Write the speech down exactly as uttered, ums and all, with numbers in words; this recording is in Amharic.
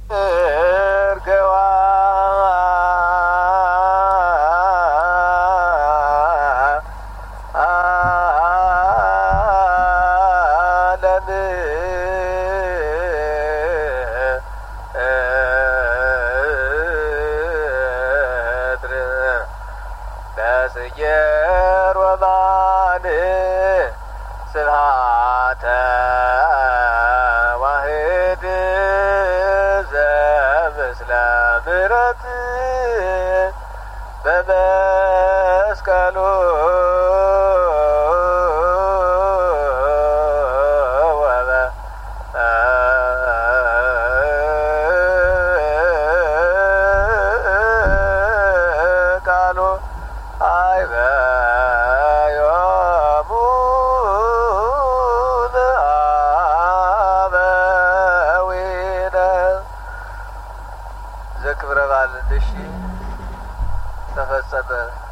እርገዋ አለም እድር በስየር ወባን ስብሐተ ዋህድ ዘምስለ ምሕረት በመስቀሉ ወበቃሉ አይበዮሙ ለአበዊነ ዘክብረ በዓል እሺ ተፈጸመ።